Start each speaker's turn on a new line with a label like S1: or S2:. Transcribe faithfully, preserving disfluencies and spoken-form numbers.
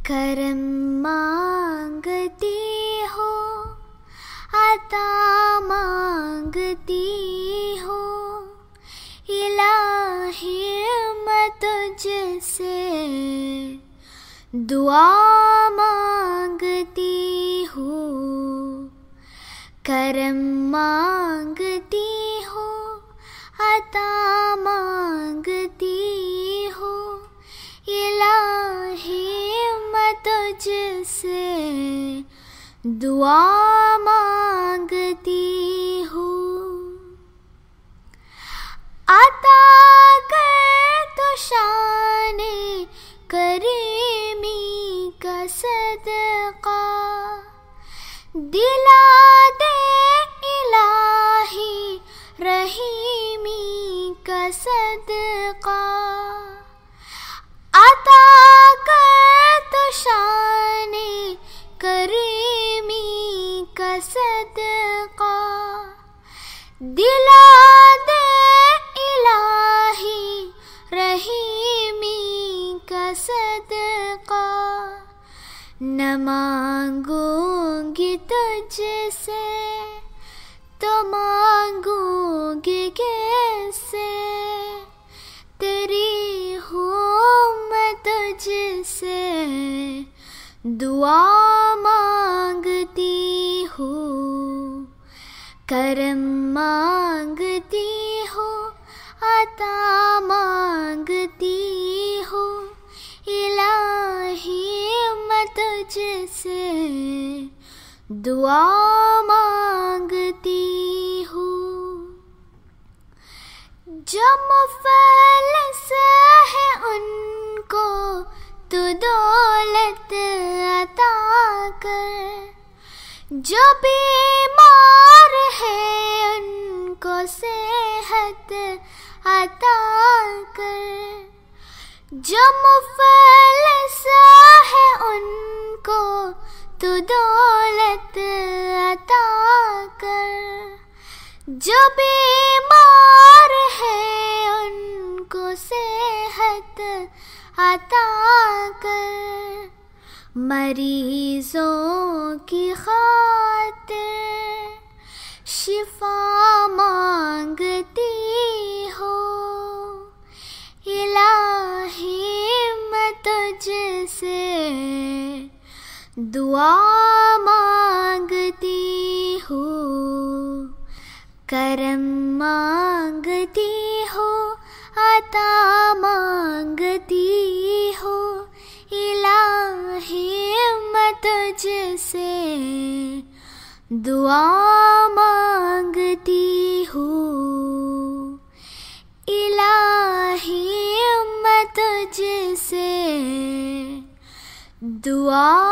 S1: करम मांगती हो, आता मांगती हो, इलाही मैं तुझसे दुआ मांगती हूँ। करम मांगती हो, आता मांगती हो, इलाही मैं तुझसे दुआ मांगती हूँ। आता कर तो शाने करीमी का सदका, दिला दे इलाही रहीमी का सदका। आता कर तो शाने करीमी का सदका, दिला दे इलाही रहीमी का सदका। न मांगूंगी तुझसे तो मांगूंगी कैसे, तेरी हूँ मैं तुझसे दुआ मांगती हूँ। करम मांगती हो, आता मांगती हो, इलाही मैं तुझसे दुआ मांगती हूँ। जो मुफलिस है उनको तू दौलत अता कर, जो बीमार है उनको सेहत अता कर, जो मुफलिस है उनको तू दौलत अता कर, जो बीमार है उनको सेहत अता कर। मरीजों की खातिर शिफा मांगती हो, इलाही मैं तुझसे दुआ मांगती हूँ। करम मांगती हो, आता मांगती हो, इलाही मैं तुझसे दुआ मांगती हूँ। इलाही मैं तुझसे दुआ